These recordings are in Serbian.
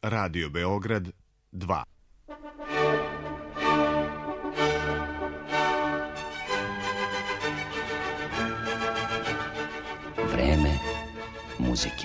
Radio Beograd 2. Vreme muzike.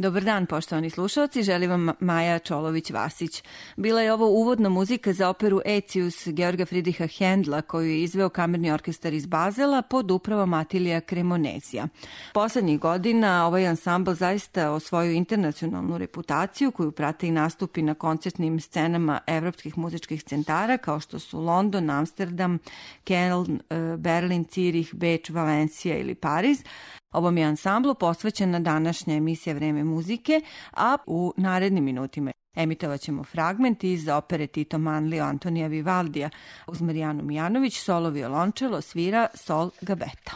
Dobar dan, poštovani slušalci, želim vam Maja Čolović-Vasić. Bila je ovo uvodna muzika za operu Ecius Georga Friedricha Hendla, koju je izveo kamerni orkestar iz Bazela pod upravom Atilija Cremonezija. Poslednjih godina ovaj ansambl zaista osvojio internacionalnu reputaciju koju prate i nastupi na koncertnim scenama evropskih muzičkih centara kao što su London, Amsterdam, Keln, Berlin, Cirih, Beč, Valencija ili Pariz. Ovom je ansamblu posvećena današnja emisija Vreme muzike, a u narednim minutima emitovat ćemo fragment iz opere Tito Manlio Antonija Vivaldija. Uz Marijanu Mijanović solo violončelo svira Sol Gabetta.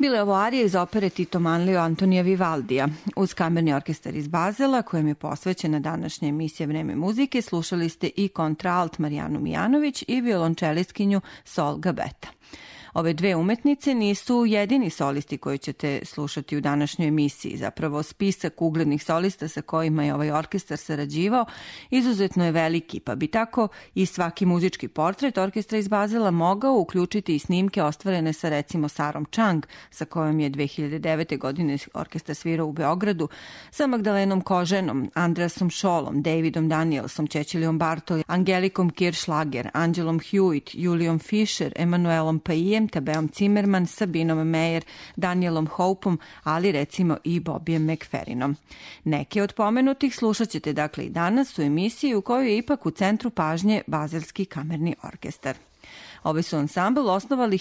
Bila je ovo arija iz opere Tito Manlio Antonija Vivaldija. Uz kamerni orkestar iz Bazela, kojem je posvećena današnja emisija Vreme muzike, slušali ste i kontraalt Marijanu Mijanović i violončelistkinju Sol Gabeta. Ove dve umetnice nisu jedini solisti koji ćete slušati u današnjoj emisiji. Zapravo, spisak uglednih solista sa kojima je ovaj orkestar sarađivao izuzetno je veliki, pa bi tako i svaki muzički portret orkestra iz Bazela mogao uključiti i snimke ostvarene sa recimo Sarom Chang, sa kojom je 2009. godine orkestar svirao u Beogradu, sa Magdalenom Koženom, Andreasom Šolom, Davidom Danielsom, Cecilijom Bartoli, Angelikom Kirschlager, Angelom Hewitt, Julijom Fischer, Emanuelom Paijem, Tabeom Zimmerman, Sabinom Meyer, Danielom Hopeom, ali recimo i Bobijem McFerrinom. Neke od pomenutih slušat ćete dakle i danas u emisiji u kojoj je ipak u centru pažnje Bazelski kamerni orkestar. Ovaj su ansambl osnovali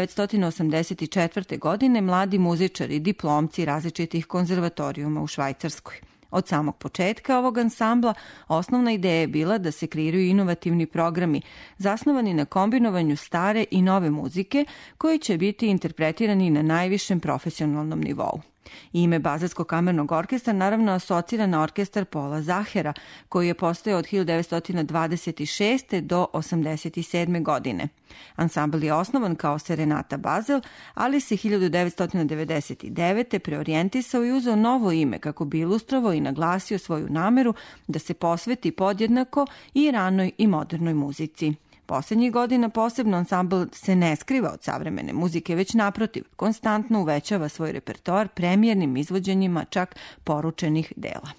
1984. godine mladi muzičari, diplomci različitih konzervatorijuma u Švajcarskoj. Od samog početka ovog ansambla osnovna ideja je bila da se kreiraju inovativni programi zasnovani na kombinovanju stare i nove muzike koji će biti interpretirani na najvišem profesionalnom nivou. Ime Bazelskog kamernog orkestra naravno asocira na orkestar Paula Zahera, koji je postojao od 1926. do 1987. godine. Ansambl je osnovan kao Serenata Basel, ali se 1999. preorijentisao i uzeo novo ime kako bi ilustrovao i naglasio svoju nameru da se posveti podjednako i ranoj i modernoj muzici. Poslednjih godina posebno ansambl se ne skriva od savremene muzike, već naprotiv, konstantno uvećava svoj repertoar premijernim izvođenjima čak poručenih dela.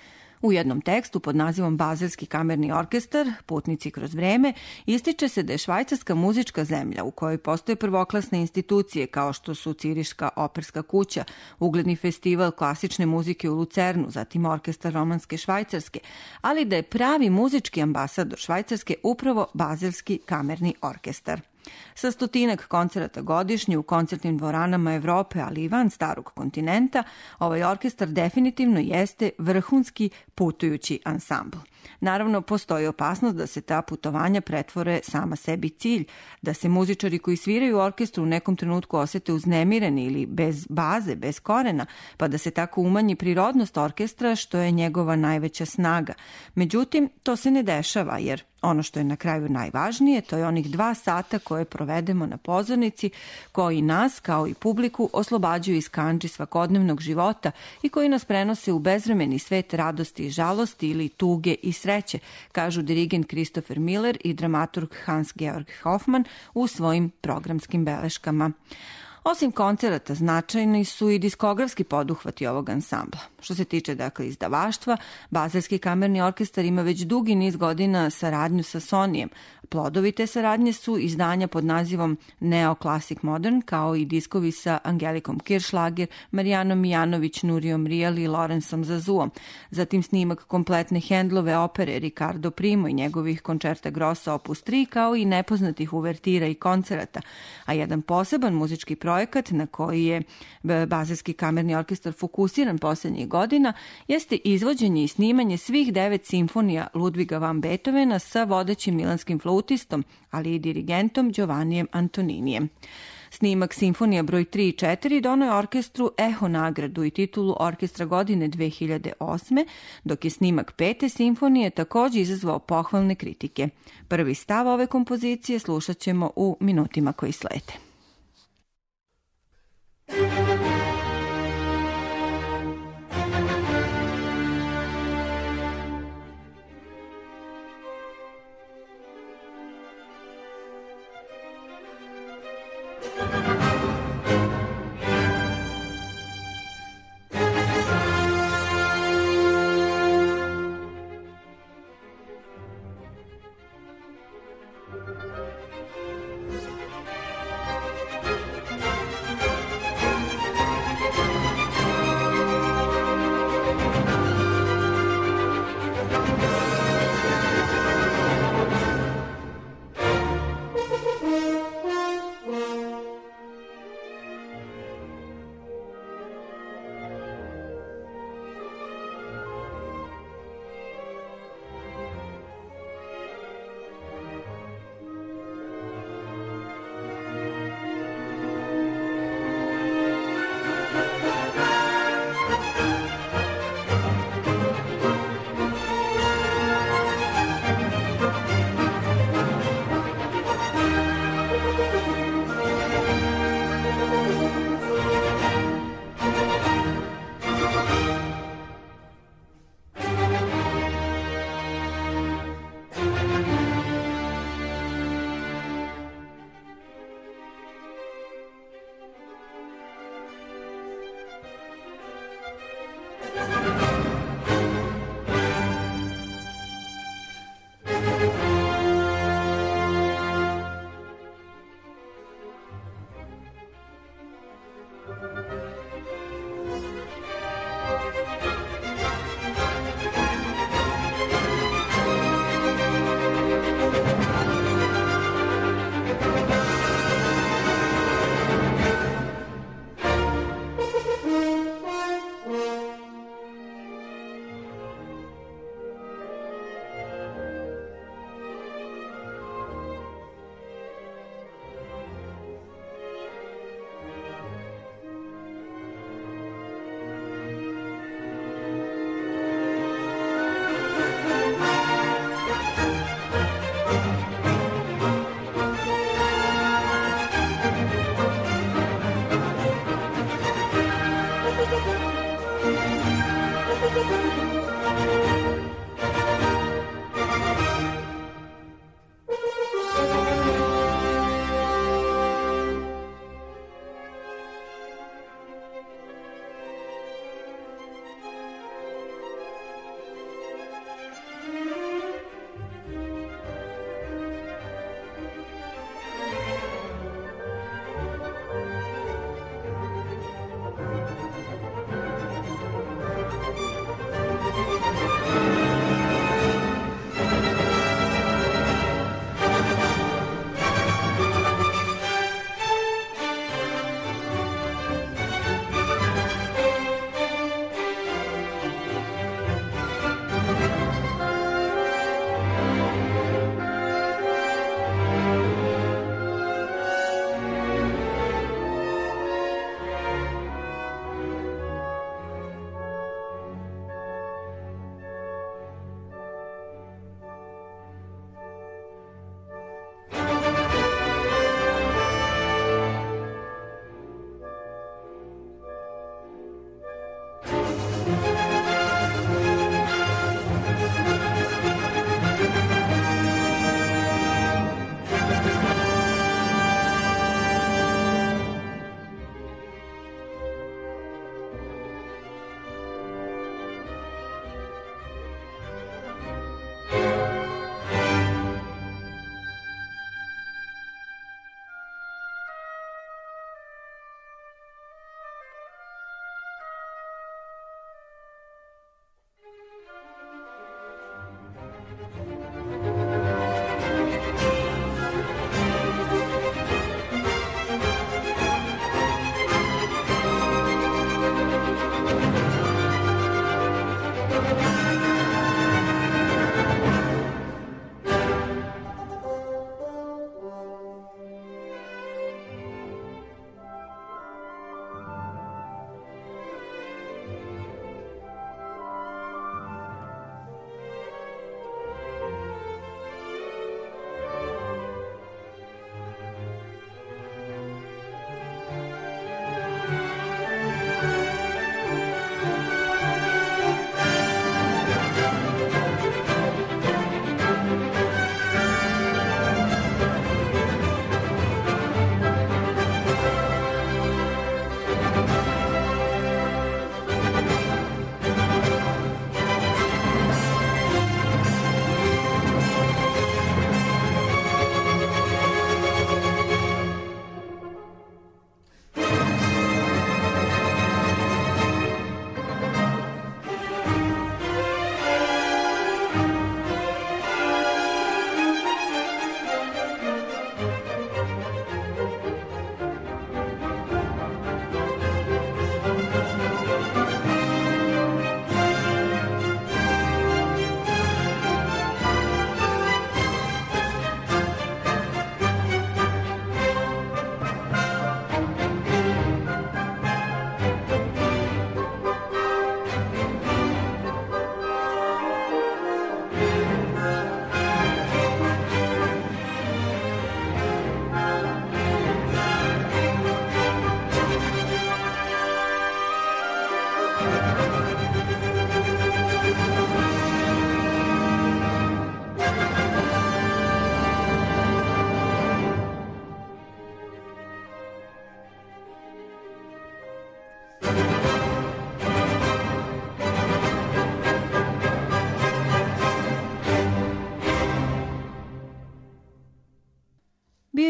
U jednom tekstu pod nazivom Bazelski kamerni orkestar, Putnici kroz vreme, ističe se da je Švajcarska muzička zemlja u kojoj postoje prvoklasne institucije kao što su Ciriška operska kuća, ugledni festival klasične muzike u Lucernu, zatim orkestar romanske Švajcarske, ali da je pravi muzički ambasador Švajcarske upravo Bazelski kamerni orkestar. Sa 100 koncerata godišnje u koncertnim dvoranama Evrope, ali i van starog kontinenta, ovaj orkestar definitivno jeste vrhunski putujući ansambl. Naravno, postoji opasnost da se ta putovanja pretvore sama sebi cilj, da se muzičari koji sviraju u orkestru u nekom trenutku osete uznemireni ili bez baze, bez korena, pa da se tako umanji prirodnost orkestra, što je njegova najveća snaga. Međutim, to se ne dešava, jer ono što je na kraju najvažnije, to je onih 2 sata koje provedemo na pozornici, koji nas, kao i publiku, oslobađaju iz kandži svakodnevnog života i koji nas prenose u bezvremeni svet radosti i žalosti ili tuge i sreće, kažu dirigent Christopher Miller i dramaturg Hans-Georg Hoffmann u svojim programskim beleškama. Osim koncerata, značajni su i diskografski poduhvati ovog ansambla. Što se tiče dakle izdavaštva, Bazelski kamerni orkestar ima već dugi niz godina saradnju sa Sonyjem. Plodovi te saradnje su izdanja pod nazivom Neo Classic Modern, kao i diskovi sa Angelikom Kirschlager, Marijanom Mijanović, Nurijom Rijal i Lorenzom Zazuom. Zatim snimak kompletne Handlove opere Ricardo Primo i njegovih koncerta Grossa opus 3, kao i nepoznatih uvertira i koncerata. A jedan poseban muzički projekat na koji je Bazelski kamerni orkestar fokusiran poslednjih godina jeste izvođenje i snimanje svih 9 simfonija Ludviga van Beethovena sa vodećim milanskim flautistom, ali i dirigentom Giovannijem Antoninijem. Snimak simfonija broj 3 i 4 donao je orkestru Eho nagradu i titulu Orkestra godine 2008. dok je snimak 5. simfonije takođe izazvao pohvalne kritike. Prvi stav ove kompozicije slušat ćemo u minutima koji slede.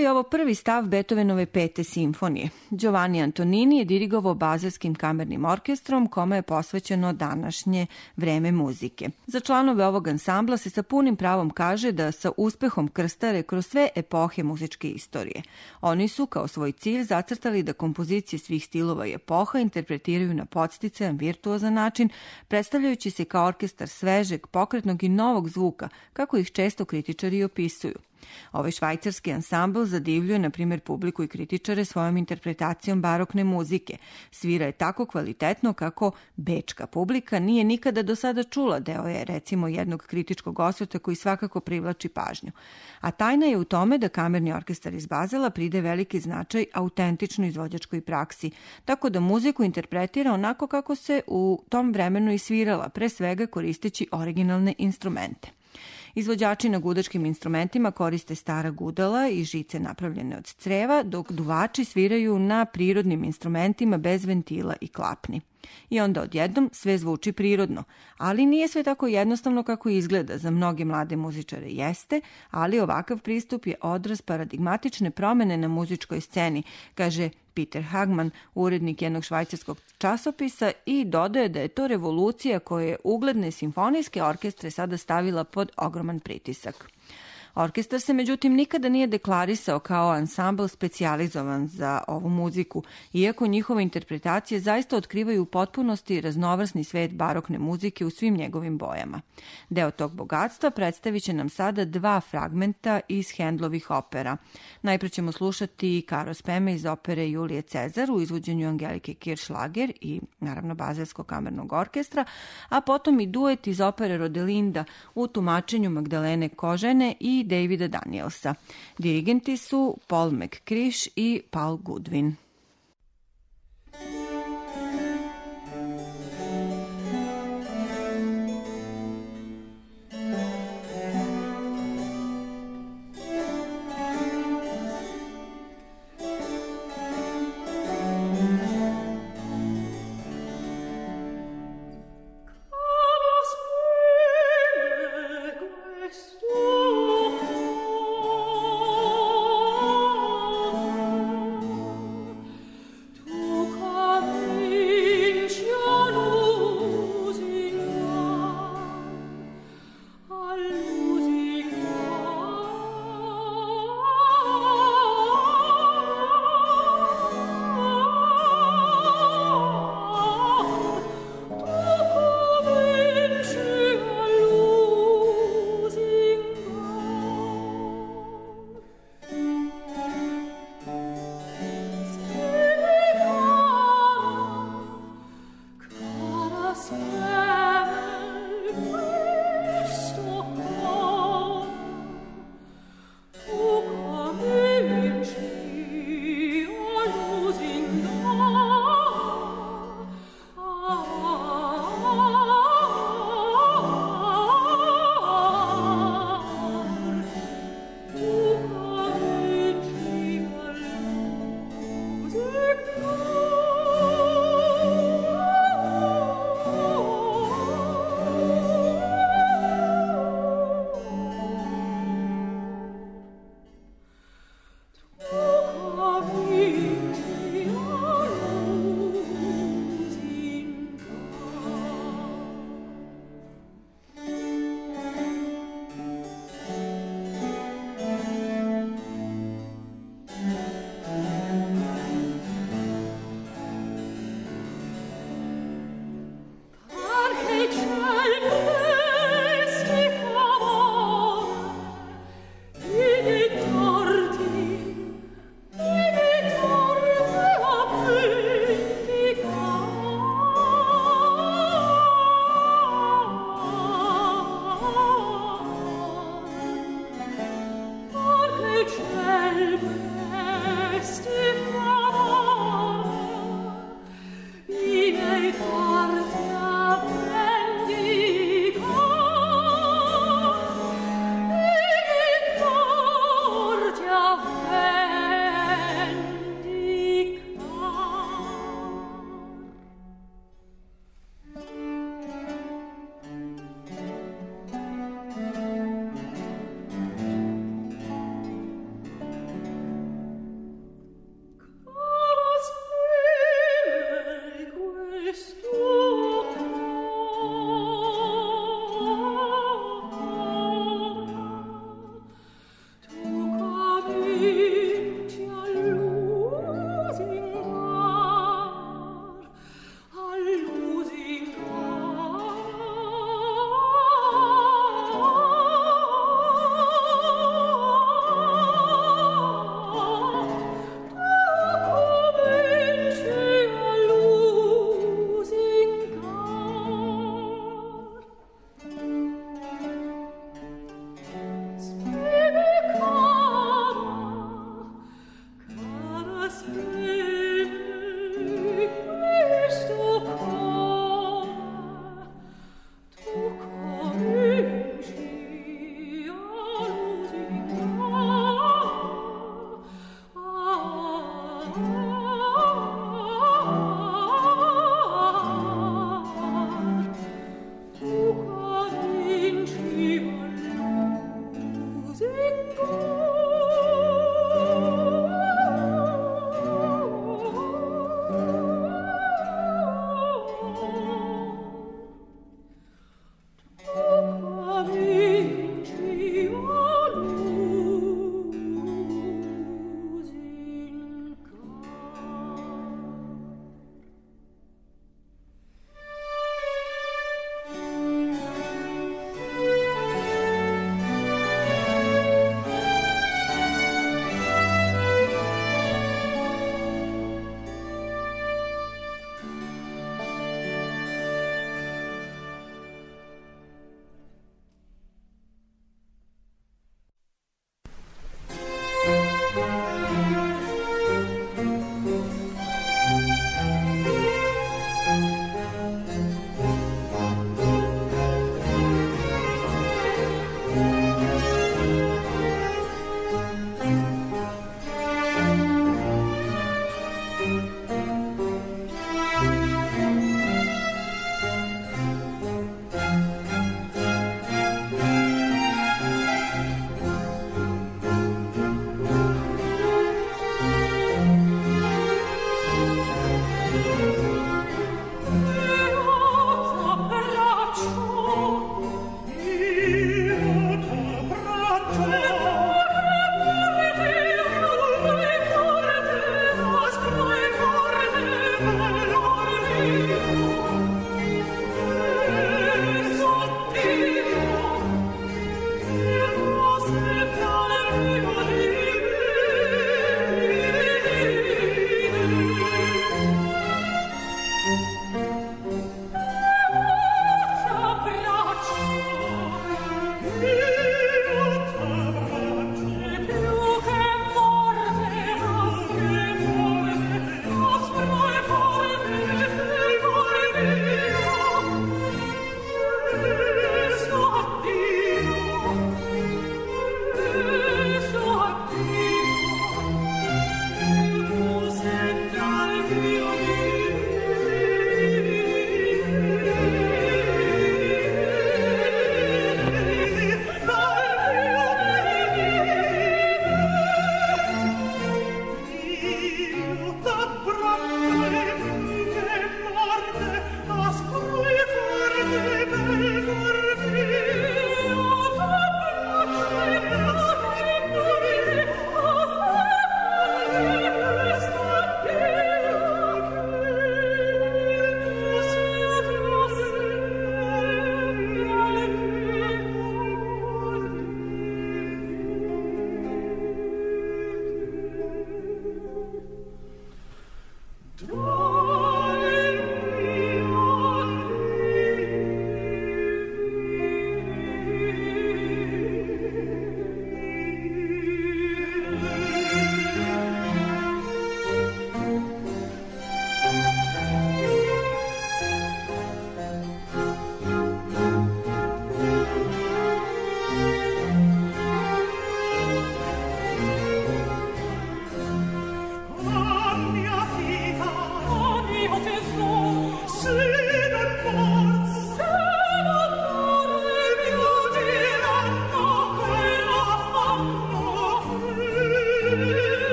je ovo prvi stav Beethovenove 5. simfonije. Giovanni Antonini je dirigovao Bazelskim kamernim orkestrom, kome je posvećeno današnje vreme muzike. Za članove ovog ansambla se sa punim pravom kaže da sa uspehom krstare kroz sve epohe muzičke istorije. Oni su kao svoj cilj zacrtali da kompozicije svih stilova i epoha interpretiraju na podsticajan, virtuozan način, predstavljajući se kao orkestar svežeg, pokretnog i novog zvuka, kako ih često kritičari opisuju. Ovaj švajcarski ansambl zadivljuje, na primjer, publiku i kritičare svojom interpretacijom barokne muzike. Svira je tako kvalitetno kako bečka publika nije nikada do sada čula, deo je, recimo, jednog kritičkog osvrta koji svakako privlači pažnju. A tajna je u tome da kamerni orkestar iz Bazela pride veliki značaj autentičnoj izvođačkoj praksi, tako da muziku interpretira onako kako se u tom vremenu i svirala, pre svega koristeći originalne instrumente. Izvođači na gudačkim instrumentima koriste stara gudala i žice napravljene od creva, dok duvači sviraju na prirodnim instrumentima bez ventila i klapni. I onda odjednom sve zvuči prirodno, ali nije sve tako jednostavno kako izgleda. Za mnoge mlade muzičare jeste, ali ovakav pristup je odraz paradigmatične promene na muzičkoj sceni, kaže Peter Hagman, urednik jednog švajcarskog časopisa, i dodaje da je to revolucija koja je ugledne simfonijske orkestre sada stavila pod ogroman pritisak. Orkestar se međutim nikada nije deklarisao kao ansambl specijalizovan za ovu muziku, iako njihove interpretacije zaista otkrivaju u potpunosti raznovrsni svet barokne muzike u svim njegovim bojama. Deo tog bogatstva predstavit će nam sada dva fragmenta iz Handlovih opera. Najpre ćemo slušati Caro Speme iz opere Julije Cezar u izvođenju Angelike Kirchschlager i naravno Bazelskog kamernog orkestra, a potom i duet iz opere Rodelinda u tumačenju Magdalene Kožene i Davida Danielsa. Dirigenti su Paul McCrish i Paul Goodwin.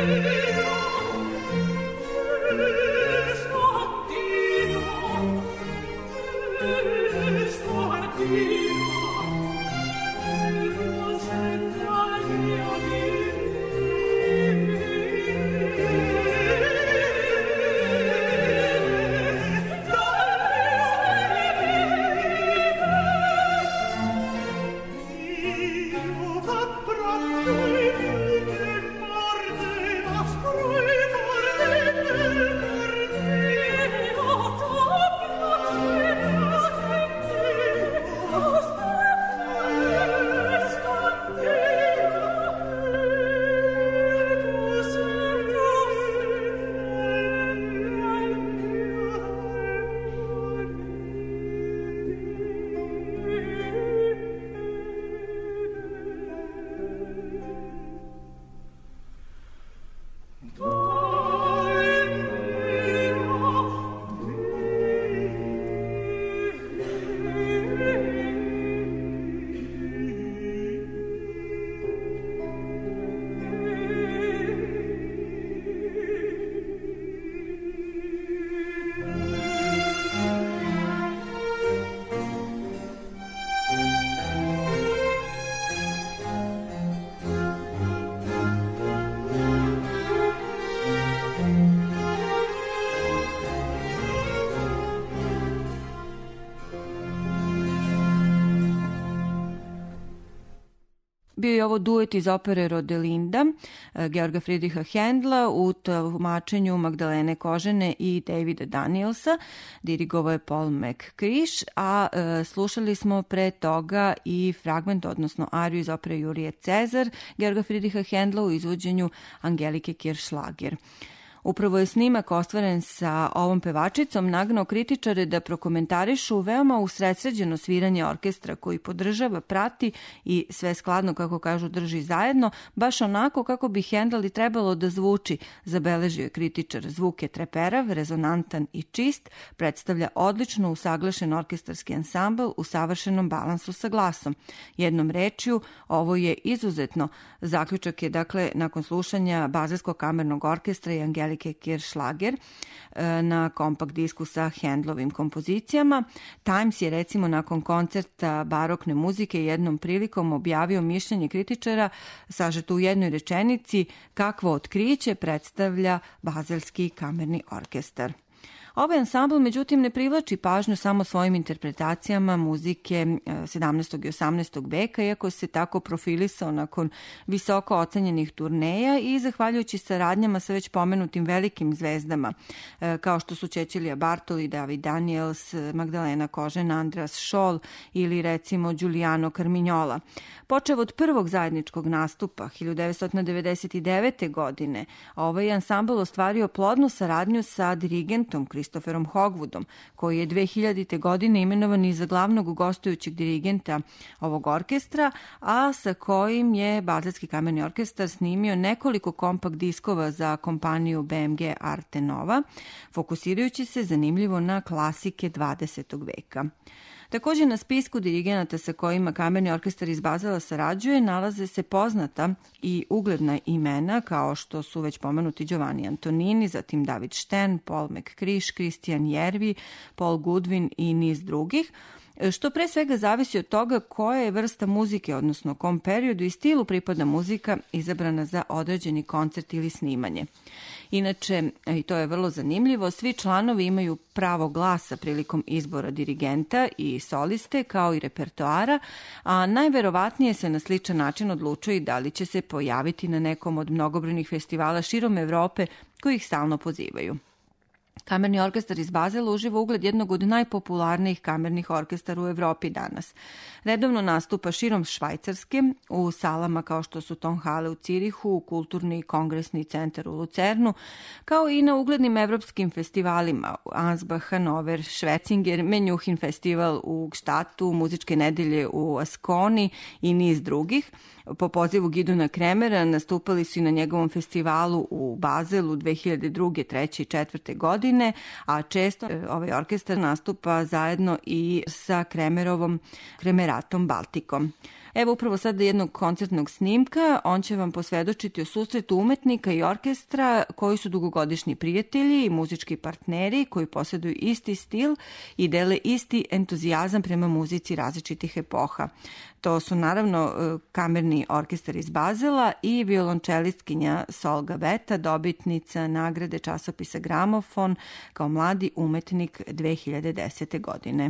Bio je ovo duet iz opere Rodelinda, Georga Friedricha Händla u tumačenju Magdalene Kožene i Davida Danielsa. Dirigovao je Paul McCrish, a slušali smo pre toga i fragment, odnosno ariju iz opere Julije Cezar, Georga Friedricha Händla u izvođenju Angelike Kirchschlager. Upravo je snimak ostvaren sa ovom pevačicom nagnao kritičare da prokomentarišu veoma usredsređeno sviranje orkestra koji podržava, prati i sve skladno, kako kažu, drži zajedno, baš onako kako bi Händel i trebalo da zvuči, zabeležio je kritičar. Zvuk je treperav, rezonantan i čist, predstavlja odlično usaglašen orkestarski ansambl u savršenom balansu sa glasom. Jednom rečju, ovo je izuzetno. Zaključak je, dakle, nakon slušanja Bazelskog kamernog orkestra i Angelike Kirchschlager na kompakt disku sa Händlovim kompozicijama. Times je, recimo, nakon koncerta barokne muzike jednom prilikom objavio mišljenje kritičara sažeto u jednoj rečenici: kakvo otkriće predstavlja Bazelski kamerni orkestar. Ovaj ansambl, međutim, ne privlači pažnju samo svojim interpretacijama muzike 17. i 18. veka, iako se tako profilisao nakon visoko ocenjenih turneja i zahvaljujući saradnjama sa već pomenutim velikim zvezdama, kao što su Cecilia Bartoli, David Daniels, Magdalena Kožena, Andreas Scholl ili, recimo, Giuliano Carmignola. Počev od prvog zajedničkog nastupa 1999. godine, ovaj ansambl ostvario plodnu saradnju sa dirigentom Christopherom Hogwoodom, koji je 2000. godine imenovan i za glavnog gostujućeg dirigenta ovog orkestra, a sa kojim je Bazelski kamerni orkestar snimio nekoliko kompakt diskova za kompaniju BMG Arte Nova, fokusirajući se zanimljivo na klasike 20. veka. Također na spisku dirigenata sa kojima kamerni orkestar iz Bazela sarađuje nalaze se poznata i ugledna imena kao što su već pomenuti Giovanni Antonini, zatim David Stern, Paul McCrish, Christian Järvi, Paul Goodwin i niz drugih, što pre svega zavisi od toga koja je vrsta muzike, odnosno kom periodu i stilu pripada muzika izabrana za određeni koncert ili snimanje. Inače, i to je vrlo zanimljivo, svi članovi imaju pravo glasa prilikom izbora dirigenta i soliste, kao i repertoara, a najverovatnije se na sličan način odlučuje da li će se pojaviti na nekom od mnogobrojnih festivala širom Evrope koji ih stalno pozivaju. Kamerni orkestar iz Bazela uživa ugled jednog od najpopularnijih kamernih orkestara u Evropi danas. Redovno nastupa širom Švajcarske, u salama kao što su Tonhalle u Cirihu, Kulturni i kongresni centar u Lucernu, kao i na uglednim evropskim festivalima Ansbach, Hanover, Švecinger, Menjuhin festival u Gštatu, Muzičke nedelje u Askoni i niz drugih. Po pozivu Gidona Kremera nastupali su i na njegovom festivalu u Bazelu 2002., 3. i 4. godine, a često ovaj orkestar nastupa zajedno i sa Kremeratom Baltikom. Evo upravo sad jednog koncertnog snimka, on će vam posvedočiti o susretu umetnika i orkestra koji su dugogodišnji prijatelji i muzički partneri koji posjeduju isti stil i dele isti entuzijazam prema muzici različitih epoha. To su naravno kamerni orkestar iz Bazela i violončelistkinja Solga Veta, dobitnica nagrade časopisa Gramofon kao mladi umetnik 2010. godine.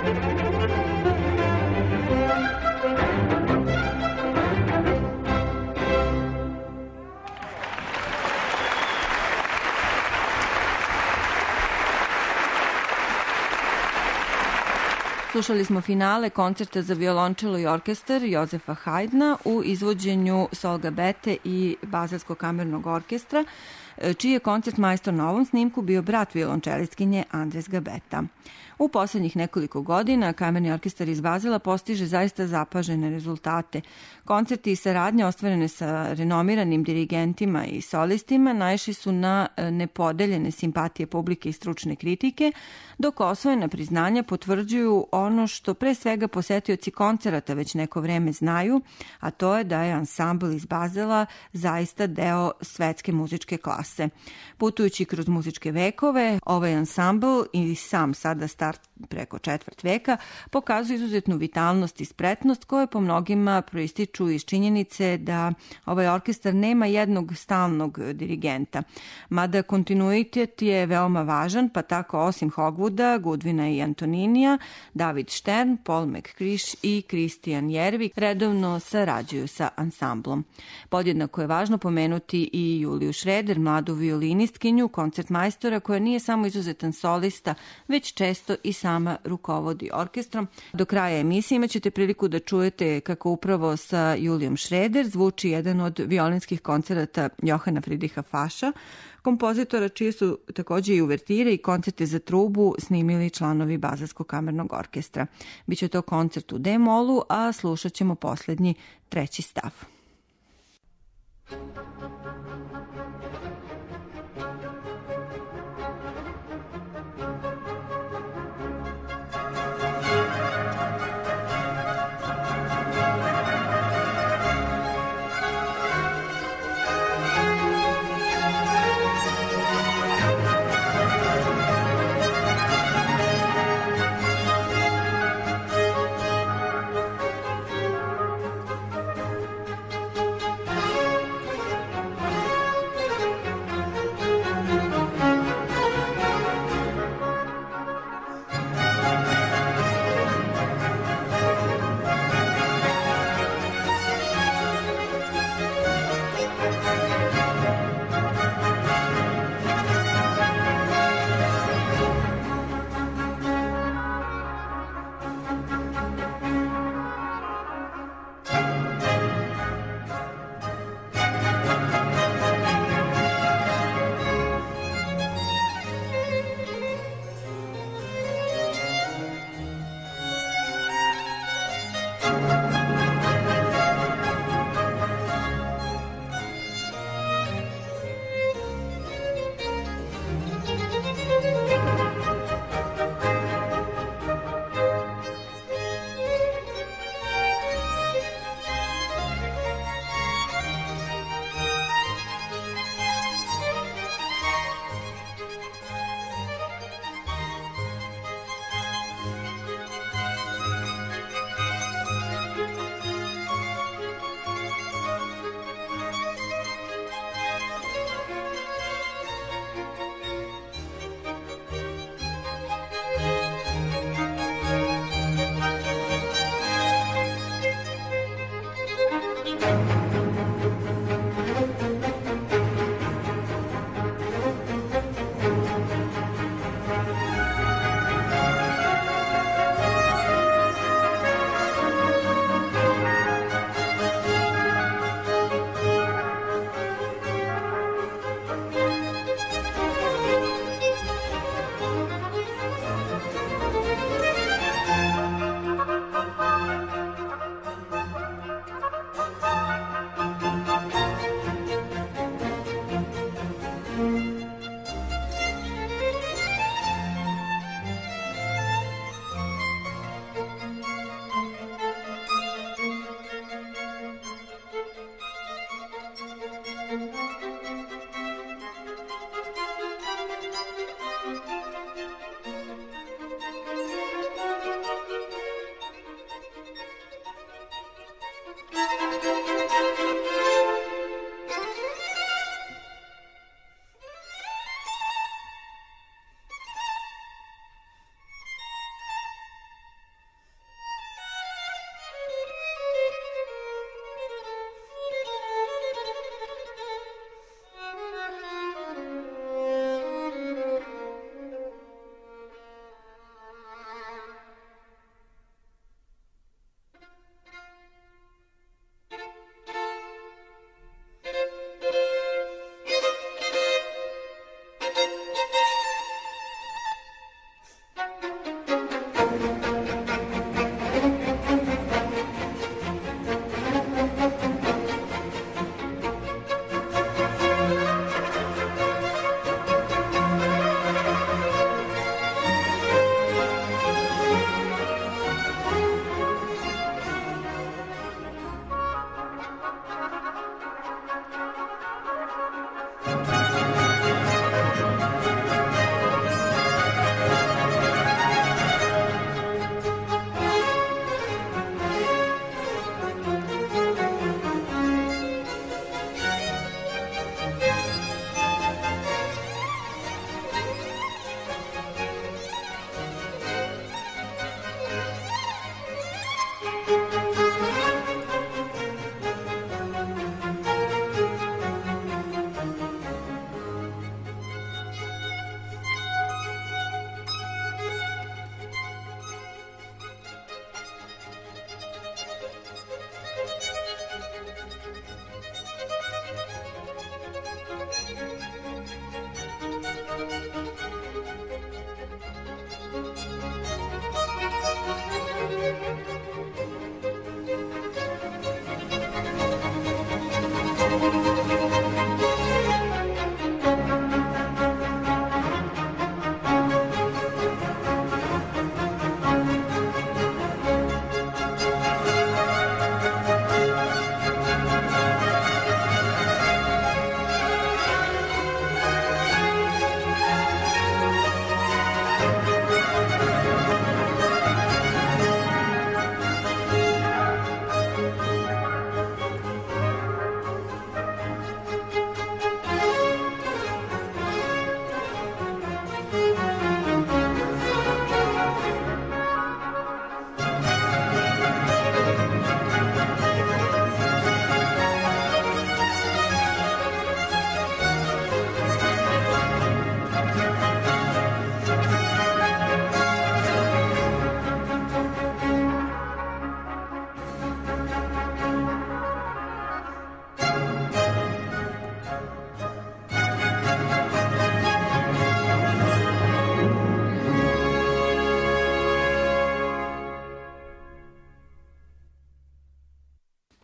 Slušali smo finale koncerta za violončelo i orkestar Jozefa Haydna u izvođenju Solga Bete i Bazelskog kamernog orkestra, čiji je koncertmajstor na ovom snimku bio brat violončelistkinje Andres Gabeta. U poslednjih nekoliko godina kamerni orkestar iz Bazela postiže zaista zapažene rezultate. Koncerti i saradnje ostvarene sa renomiranim dirigentima i solistima naišli su na nepodeljene simpatije publike i stručne kritike, dok osvojena priznanja potvrđuju ono što pre svega posetioci koncerata već neko vreme znaju, a to je da je ansambl iz Bazela zaista deo svetske muzičke klase. Putujući kroz muzičke vekove, ovaj ansambl i sam sada star preko četvrt veka pokazuje izuzetnu vitalnost i spretnost koje po mnogima proističu iz činjenice da ovaj orkestar nema jednog stalnog dirigenta. Mada kontinuitet je veoma važan, pa tako osim Hogwooda, Goodwina i Antoninija, David Stern, Paul McCrish i Christian Jervik redovno sarađuju sa ansamblom. Podjednako je važno pomenuti i Juliju Schroeder, mladu violinistkinju, koncertmajstora koja nije samo izuzetan solista, već često i sama rukovodi orkestrom. Do kraja emisije imaćete priliku da čujete kako upravo sa Julijom Schroeder zvuči jedan od violinskih koncerata Johana Friedricha Fascha, kompozitora čije su takođe i uvertire i koncerte za trubu snimili članovi Bazelskog kamernog orkestra. Biće to koncert u D-molu, a slušat ćemo poslednji, treći stav.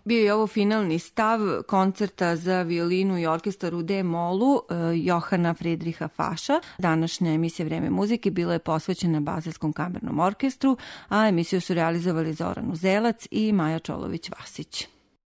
Bio je ovo finalni stav koncerta za violinu i orkestar u D-molu Johana Friedricha Fascha. Današnja emisija Vreme muzike bila je posvećena Bazelskom kamernom orkestru, a emisiju su realizovali Zoran Uzelac i Maja Čolović-Vasić.